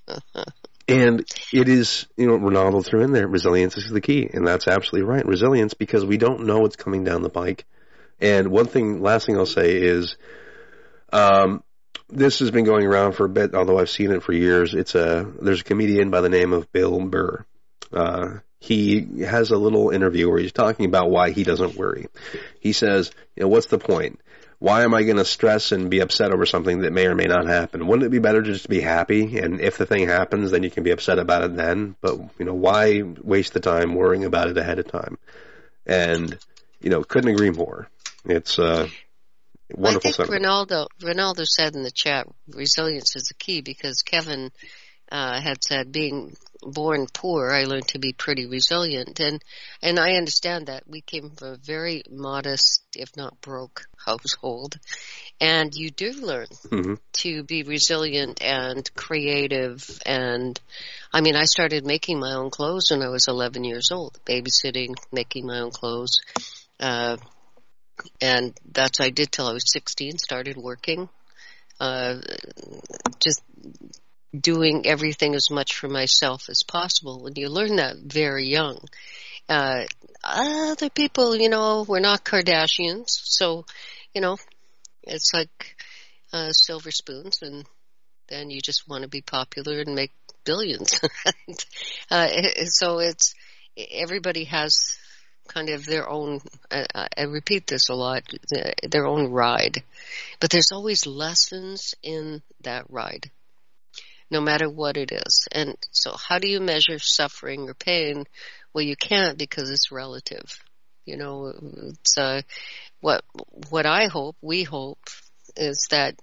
and it is, you know, Ronaldo threw in there, resilience is the key. And that's absolutely right. Resilience, because we don't know what's coming down the pike. And one thing, last thing I'll say is, um, this has been going around for a bit, although I've seen it for years. It's a, there's a comedian by the name of Bill Burr. Uh, he has a little interview where he's talking about why he doesn't worry. He says, you know, what's the point? Why am I going to stress and be upset over something that may or may not happen? Wouldn't it be better just to be happy? And if the thing happens, then you can be upset about it then. But, you know, why waste the time worrying about it ahead of time? And, you know, couldn't agree more. It's, uh, wonderful. I think sentiment. Ronaldo, Ronaldo said in the chat, resilience is the key, because Kevin uh, had said, being born poor, I learned to be pretty resilient. And, and I understand that. We came from a very modest, if not broke, household. And you do learn mm-hmm. to be resilient and creative. And, I mean, I started making my own clothes when I was eleven years old, babysitting, making my own clothes. Uh, and that's what I did till I was sixteen, started working, uh, just doing everything as much for myself as possible. And you learn that very young. Uh, other people, you know, we're not Kardashians, so, you know, it's like uh, silver spoons, and then you just want to be popular and make billions. uh, so it's, everybody has kind of their own, uh, I repeat this a lot, their own ride. But there's always lessons in that ride, no matter what it is. And so how do you measure suffering or pain? Well, you can't, because it's relative. You know, it's, uh, what, what I hope, we hope, is that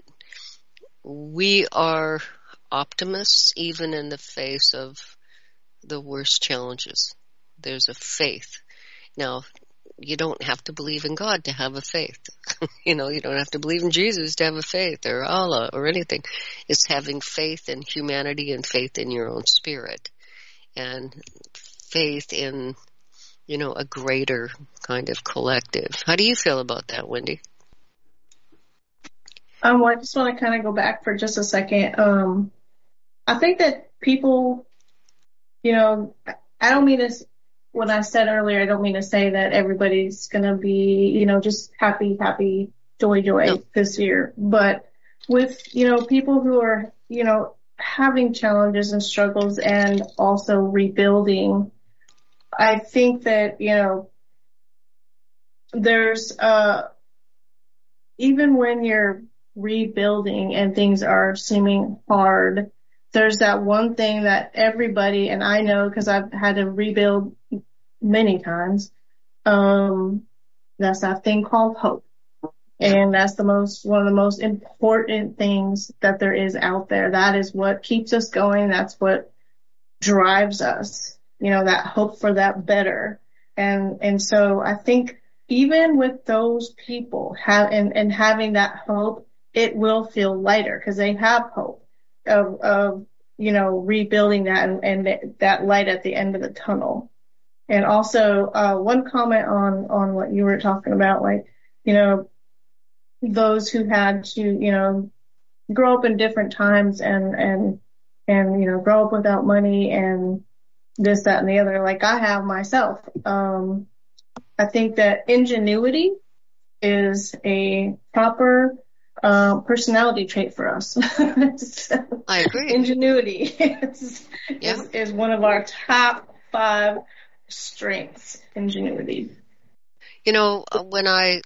we are optimists even in the face of the worst challenges. There's a faith. Now, you don't have to believe in God to have a faith. You know, you don't have to believe in Jesus to have a faith, or Allah or anything. It's having faith in humanity and faith in your own spirit and faith in, you know, a greater kind of collective. How do you feel about that, Wendy? Um, well, I just want to kind of go back for just a second. Um, I think that people, you know, I don't mean to, when I said earlier, I don't mean to say that everybody's going to be, you know, just happy, happy, joy, joy No. this year. But with, you know, people who are, you know, having challenges and struggles and also rebuilding, I think that, you know, there's, uh, even when you're rebuilding and things are seeming hard, there's that one thing that everybody, and I know because I've had to rebuild many times, um, that's that thing called hope. And that's the most, one of the most important things that there is out there. That is what keeps us going. That's what drives us, you know, that hope for that better. And, and so I think even with those people have, and, and having that hope, it will feel lighter because they have hope of, of, you know, rebuilding that and, and that light at the end of the tunnel. And also, uh, one comment on, on what you were talking about, like, you know, those who had to, you know, grow up in different times and, and, and, you know, grow up without money and this, that, and the other, like I have myself. Um, I think that ingenuity is a proper, uh, personality trait for us. I agree. Ingenuity is, Yeah. is, is one of our top five strengths, ingenuity. You know, when I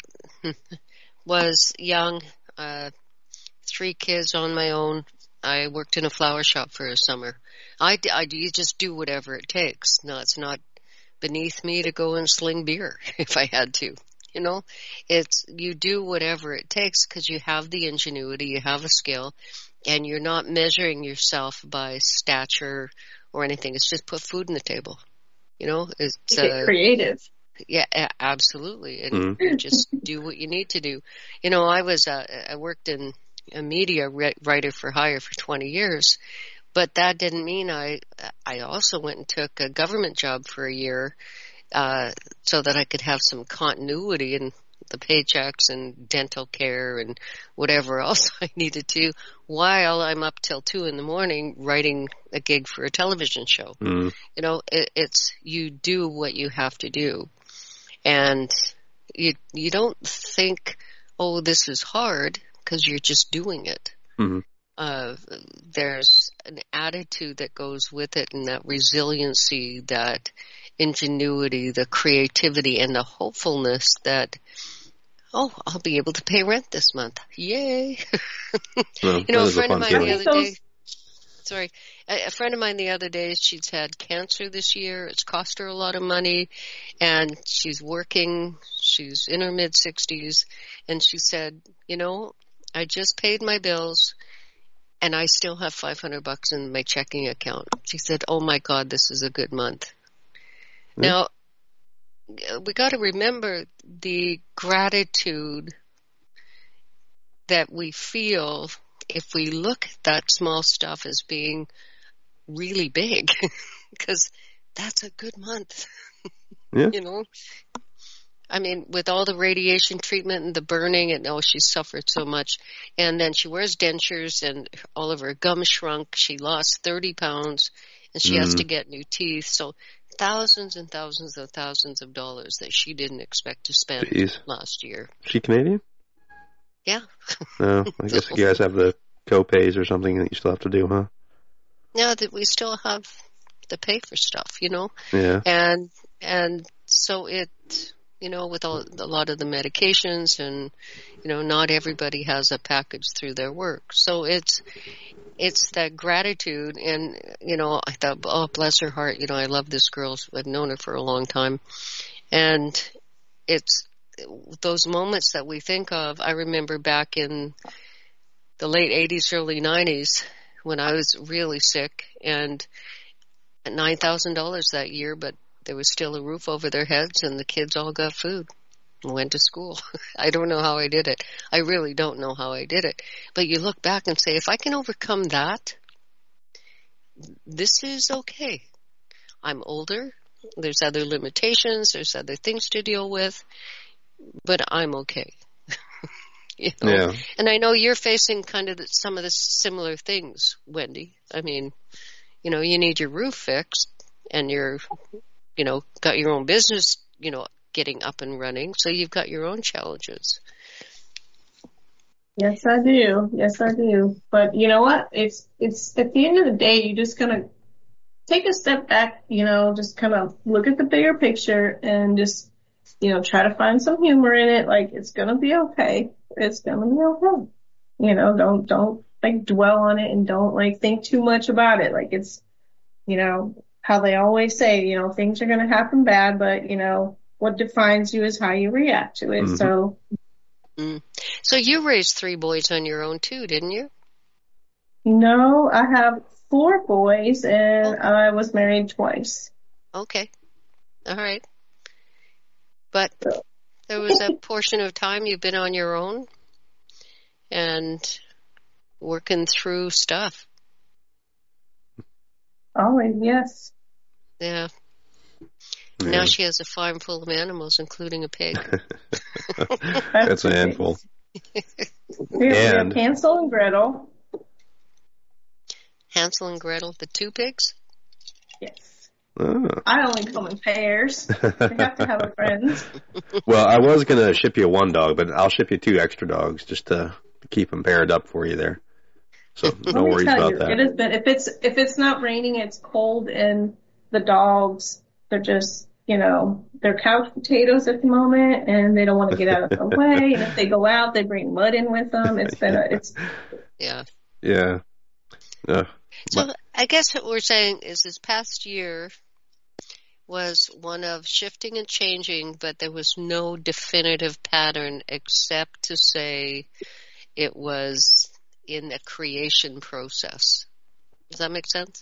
was young, uh, three kids on my own, I worked in a flower shop for a summer. I, I you just do whatever it takes. No, it's not beneath me to go and sling beer if I had to. You know, it's, you do whatever it takes because you have the ingenuity, you have a skill, and you're not measuring yourself by stature or anything. It's just put food on the table. You know, it's Get uh, creative. Yeah, a- absolutely. And Mhm. you just do what you need to do. You know, I was, uh, I worked in a media re- writer for hire for twenty years, but that didn't mean I, I also went and took a government job for a year, uh, so that I could have some continuity in the paychecks and dental care and whatever else I needed to while I'm up till two in the morning writing a gig for a television show. Mm. You know, it, it's, you do what you have to do. And you you don't think, oh, this is hard, because you're just doing it. Mm-hmm. Uh, there's an attitude that goes with it, and that resiliency, that ingenuity, the creativity, and the hopefulness that, oh, I'll be able to pay rent this month. Yay! Well, You know, that a is friend of fun mine feeling. the I other think day, those- sorry, a, a friend of mine the other day, she's had cancer this year. It's cost her a lot of money, and she's working. She's in her mid sixties, and she said, you know, I just paid my bills, and I still have five hundred bucks in my checking account. She said, oh my God, this is a good month. Hmm. Now, we got to remember the gratitude that we feel if we look at that small stuff as being really big, because that's a good month. Yeah. You know, I mean, with all the radiation treatment and the burning, and oh, she suffered so much. And then she wears dentures, and all of her gums shrunk. She lost thirty pounds, and she has Mm. to get new teeth. So thousands and thousands of thousands of dollars that she didn't expect to spend Jeez. last year. Is she Canadian? Yeah. No, I guess you guys have the co-pays or something that you still have to do, huh? Now that we still have to pay for stuff, you know, Yeah. and and so it, you know, with all, a lot of the medications, and you know, not everybody has a package through their work, so it's it's that gratitude. And you know, I thought, oh, bless her heart, you know, I love this girl. I've known her for a long time, and it's those moments that we think of. I remember back in the late eighties, early nineties, when I was really sick, and nine thousand dollars that year, but there was still a roof over their heads and the kids all got food and went to school. I don't know how I did it. I really don't know how I did it. But you look back and say, if I can overcome that, this is okay. I'm older. There's other limitations. There's other things to deal with. But I'm okay. You know? Yeah. And I know you're facing kind of the, some of the similar things, Wendy. I mean, you know, you need your roof fixed and you're, you know, got your own business, you know, getting up and running. So you've got your own challenges. Yes, I do. Yes, I do. But you know what? It's, it's at the end of the day, you just kind of take a step back, you know, just kind of look at the bigger picture and just, you know, try to find some humor in it. Like, it's going to be okay. It's going to be okay. You know, don't, don't like dwell on it and don't like think too much about it. Like, it's, you know, how they always say, you know, things are going to happen bad, but you know, what defines you is how you react to it. Mm-hmm. So, mm. So you raised three boys on your own too, didn't you? no, I have four boys and Oh. I was married twice. Okay. All right. But there was a portion of time you've been on your own and working through stuff. Always, yes. Yeah. Yeah. Now she has a farm full of animals, including a pig. That's a handful. We have, we have And- Hansel and Gretel. Hansel and Gretel, the two pigs? Yes. Ah. I only come in pairs. They have to have a friend. Well, I was going to ship you one dog, but I'll ship you two extra dogs just to keep them paired up for you there. So no Let me worries tell about you, that. it has been, if it's if it's not raining, it's cold, and the dogs, they're just, you know, they're couch potatoes at the moment, and they don't want to get out of the way. And if they go out, they bring mud in with them. It's been, a, it's Yeah. Yeah. Uh, So I guess what we're saying is this past year was one of shifting and changing, but there was no definitive pattern except to say it was in the creation process. Does that make sense?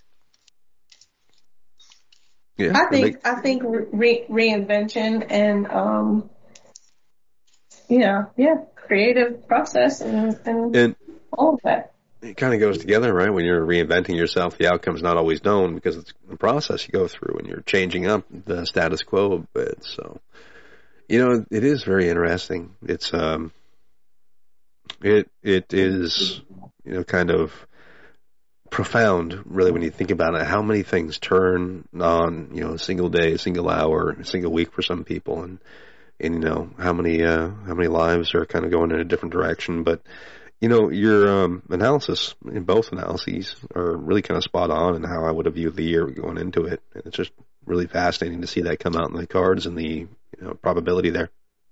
yeah. I it think make- I think re- reinvention and um, yeah, yeah, creative process and and and all of that. it kind of goes together, right? When you're reinventing yourself, the outcome's not always known because it's a process you go through and you're changing up the status quo a bit. So, you know, it is very interesting. It's, um, it, it is, you know, kind of profound, really, when you think about it, how many things turn on, you know, a single day, a single hour, a single week for some people. And, and, you know, how many, uh, how many lives are kind of going in a different direction. But, you know, your um, analysis in both analyses are really kind of spot on in how I would have viewed the year going into it. And it's just really fascinating to see that come out in the cards and the, you know, probability there.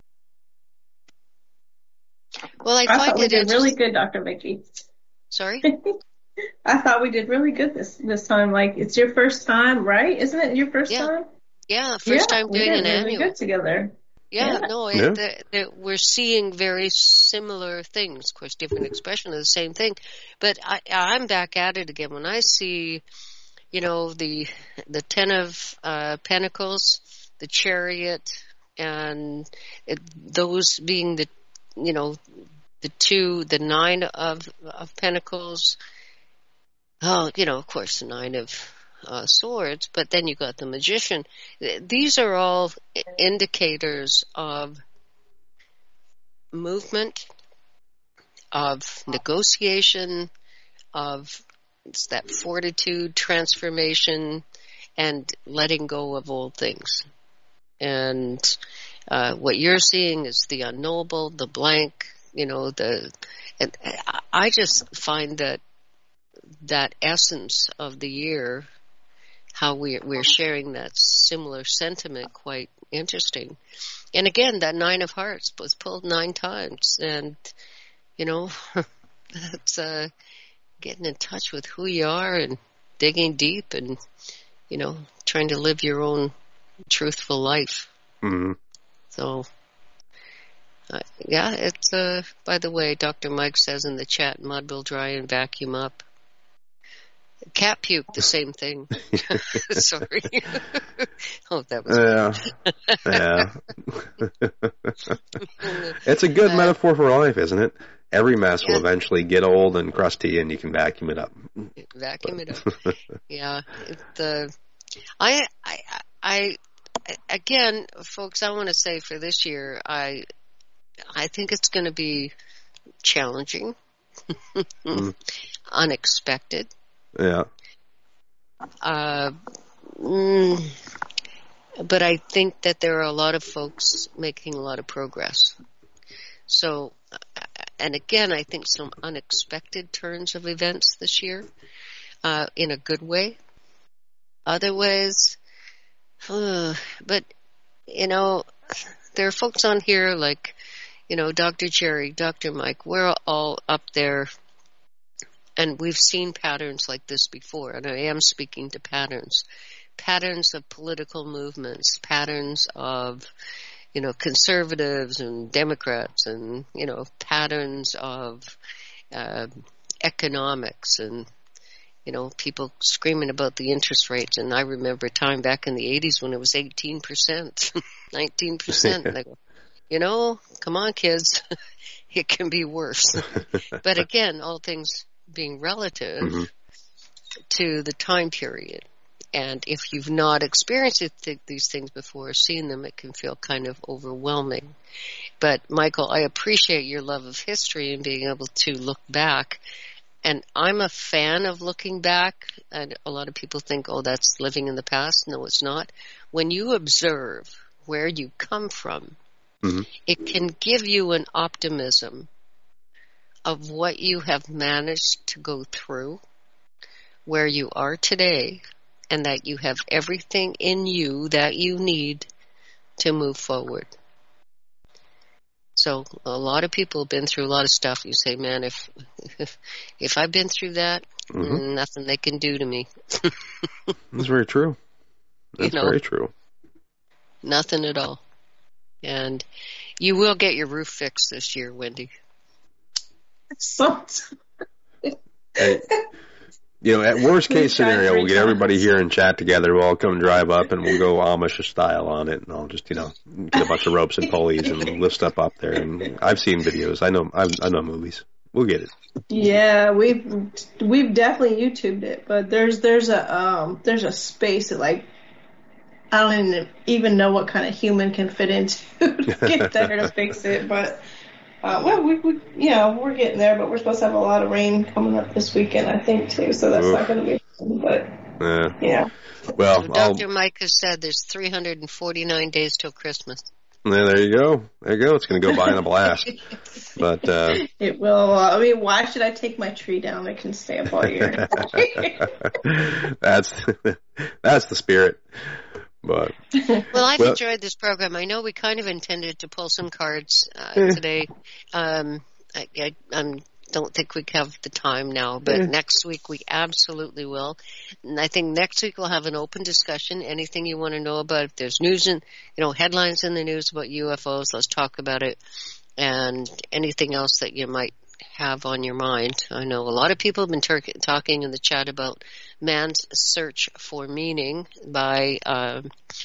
Well, I I thought find we it did really interest- good, Doctor Vicky. Sorry? I thought we did really good this this time. Like, it's your first time, right? Isn't it your first Yeah. time? Yeah, first yeah, time we doing did an really annual. good together. Yeah, Yeah. no, Yeah. it, the, the, we're seeing very similar things. Of course, different expression of the same thing. But I, I'm back at it again. When I see, you know, the the Ten of uh, Pentacles, the Chariot, and it, those being the, you know, the two, the Nine of, of Pentacles. Oh, you know, of course, the Nine of Uh, swords, but then you got the Magician. These are all indicators of movement, of negotiation, of it's that fortitude, transformation, and letting go of old things. And uh, what you're seeing is the unknowable, the blank, you know, the. And I just find that that essence of the year, how we, we're sharing that similar sentiment, quite interesting. And again, that Nine of Hearts was pulled nine times. And, you know, that's uh, getting in touch with who you are and digging deep and, you know, trying to live your own truthful life. Mm-hmm. So, uh, yeah, it's, uh, by the way, Doctor Mike says in the chat, mud will dry and vacuum up. Cat puke, the same thing. Sorry. Oh, that was yeah, yeah. It's a good uh, metaphor for life, isn't it? Every mess yeah. will eventually get old and crusty, and you can vacuum it up. Vacuum but. it up. Yeah. The uh, I, I, I, again, folks, I want to say for this year, I, I think it's going to be challenging, mm. unexpected. Yeah. Uh, mm, but I think that there are a lot of folks making a lot of progress. So, and again, I think some unexpected turns of events this year, uh, in a good way. Other ways, uh, but, you know, there are folks on here like, you know, Doctor Jerry, Doctor Mike, we're all up there. And we've seen patterns like this before, and I am speaking to patterns. Patterns of political movements, patterns of, you know, conservatives and Democrats, and, you know, patterns of uh, economics and, you know, people screaming about the interest rates. And I remember a time back in the eighties when it was eighteen percent, nineteen percent. And I go, you know, come on, kids. It can be worse. But again, all things being relative mm-hmm. to the time period. And if you've not experienced th- these things before, seen them, it can feel kind of overwhelming. But Michael, I appreciate your love of history and being able to look back. And I'm a fan of looking back. And a lot of people think, oh, that's living in the past. No, it's not. When you observe where you come from, mm-hmm. it can give you an optimism of what you have managed to go through, where you are today, and that you have everything in you that you need to move forward. So a lot of people have been through a lot of stuff. You say, man, if if, if I've been through that, mm-hmm. nothing they can do to me. That's very true. That's you know, very true. Nothing at all. And you will get your roof fixed this year, Wendy. So, hey, you know, at worst case scenario, we'll get everybody here and chat together. We'll all come drive up and we'll go Amish style on it, and I'll just, you know, get a bunch of ropes and pulleys and lift stuff up there. And I've seen videos. I know, I've, I know movies. We'll get it. Yeah, we've we've definitely YouTubed it, but there's there's a um there's a space that, like, I don't even know what kind of human can fit into to get there to fix it, but. Uh, well, we, we, you know, we're getting there, but we're supposed to have a lot of rain coming up this weekend, I think, too. So that's Oof. not going to be fun, but yeah. yeah. Well, so Doctor Mike has said there's three hundred forty-nine days till Christmas. Yeah, there you go. There you go. It's going to go by in a blast. But uh, it will. Uh, I mean, why should I take my tree down? It can stay up all year. that's that's the spirit. But well, I've well, enjoyed this program. I know we kind of intended to pull some cards uh, eh. today. Um, I, I, I don't think we have the time now, but eh. next week we absolutely will. And I think next week we'll have an open discussion. Anything you want to know about, if there's news and, you know, headlines in the news about U F Os, let's talk about it. And anything else that you might have on your mind. I know a lot of people have been ter- talking in the chat about Man's Search for Meaning by, um,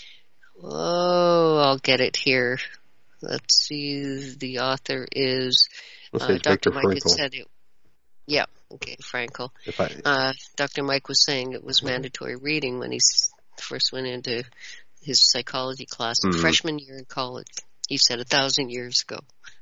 oh, I'll get it here. Let's see, the author is uh, Doctor Mike had said it. Yeah, okay, Frankl. I, uh, Doctor Mike was saying it was mandatory reading when he first went into his psychology class, mm-hmm. freshman year in college. He said a thousand years ago.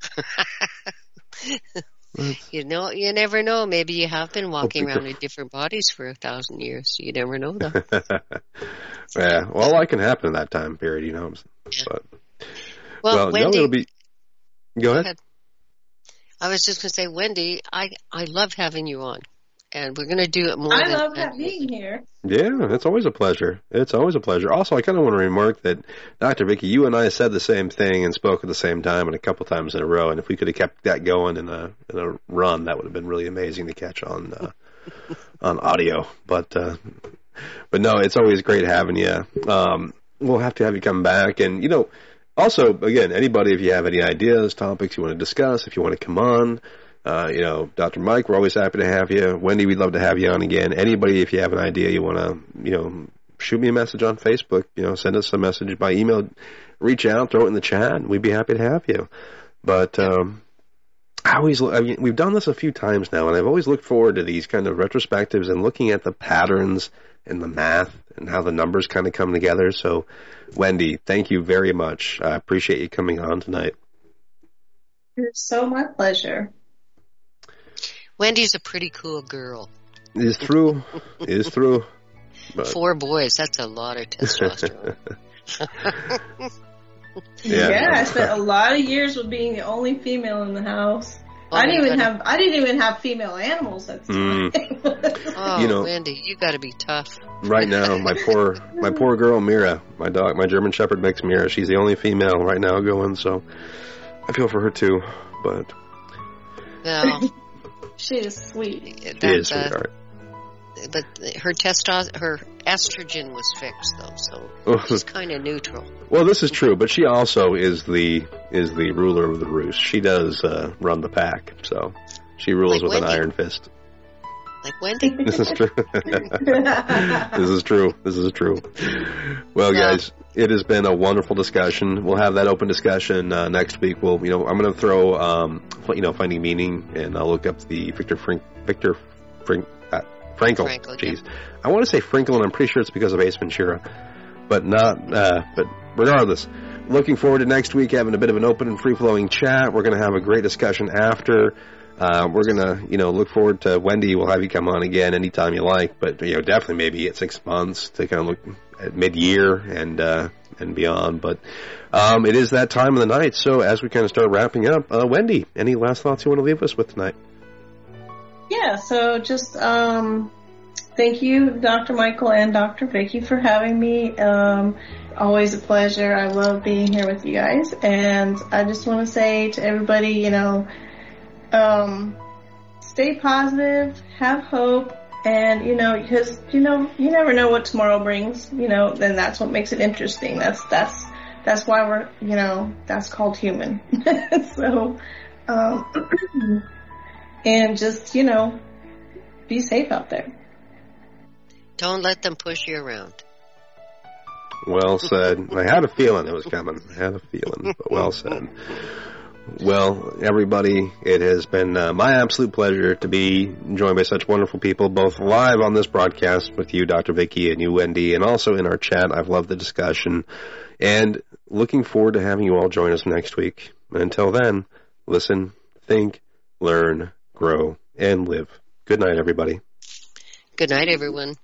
You know, you never know. Maybe you have been walking around in different bodies for a thousand years. You never know, though. Yeah, well, a lot can happen in that time period, you know. Yeah. But, well, well, Wendy, no, it'll be. Go ahead. go ahead. I was just going to say, Wendy, I I love having you on, and we're going to do it more. I than love that being here. Yeah, it's always a pleasure. It's always a pleasure. Also, I kind of want to remark that, Doctor Vicki, you and I said the same thing and spoke at the same time and a couple times in a row. And if we could have kept that going in a in a run, that would have been really amazing to catch on uh, on audio. But uh, but no, it's always great having you. Um, we'll have to have you come back, and you know, also again, anybody, if you have any ideas, topics you want to discuss, if you want to come on. Uh, you know, Doctor Mike, we're always happy to have you. Wendy, we'd love to have you on again. Anybody, if you have an idea you want to, you know, shoot me a message on Facebook. You know, send us a message by email. Reach out, throw it in the chat. We'd be happy to have you. But um, I always, I mean, we've done this a few times now, and I've always looked forward to these kind of retrospectives and looking at the patterns and the math and how the numbers kind of come together. So, Wendy, thank you very much. I appreciate you coming on tonight. It's so my pleasure. Wendy's a pretty cool girl. It is true. It is true. But Four boys, that's a lot of testosterone. Yeah. Yeah. I spent a lot of years with being the only female in the house. Oh, I didn't even gotta- have I didn't even have female animals at the time. Mm. Oh, You know- Wendy, you got to be tough. Right now, my poor, my poor girl Mira, my dog, my German Shepherd mix Mira. She's the only female right now going, so I feel for her too. But Well, She is sweet. she is that's, uh, sweetheart. but her testos, her estrogen was fixed though, so she's kind of neutral. Well, this is true, but she also is the is the ruler of the roost. She does uh, run the pack, so she rules Like with Wendy. an iron fist. Like Wendy. This is true. This is true. This is true. Well, Yeah. guys, it has been a wonderful discussion. We'll have that open discussion uh, next week. We'll, you know, I'm going to throw, um, you know, finding meaning, and I'll look up the Victor Frank, Victor Frank, uh, Frankl. Frankl, Jeez, I want to say Frankl, and I'm pretty sure it's because of Ace Ventura, but not. Uh, but regardless, looking forward to next week having a bit of an open and free flowing chat. We're going to have a great discussion after. Uh, we're gonna, you know, look forward to Wendy. We'll have you come on again anytime you like, but you know, definitely maybe at six months to kind of look at mid-year and uh, and beyond. But um, it is that time of the night. So as we kind of start wrapping up, uh, Wendy, any last thoughts you want to leave us with tonight? Yeah, so just um, thank you, Doctor Michael and Doctor Vicky, for having me. Um, always a pleasure. I love being here with you guys, and I just want to say to everybody, you know. Um, stay positive, have hope, and, you know, because, you know, you never know what tomorrow brings, you know, then that's what makes it interesting. That's, that's, that's why we're, you know, that's called human. So, um, and just, you know, be safe out there. Don't let them push you around. Well said. I had a feeling it was coming. I had a feeling, but well said. Well, everybody, it has been uh, my absolute pleasure to be joined by such wonderful people, both live on this broadcast with you, Doctor Vicky, and you, Wendy, and also in our chat. I've loved the discussion, and looking forward to having you all join us next week. Until then, listen, think, learn, grow, and live. Good night, everybody. Good night, everyone.